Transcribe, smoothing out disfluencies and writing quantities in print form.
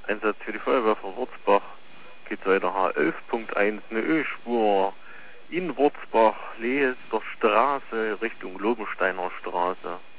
Einsatz für die Feuerwehr von Wurzbach. Geht weiter H11.1, eine Ölspur in Wurzbach, Leester Straße Richtung Lobensteiner Straße.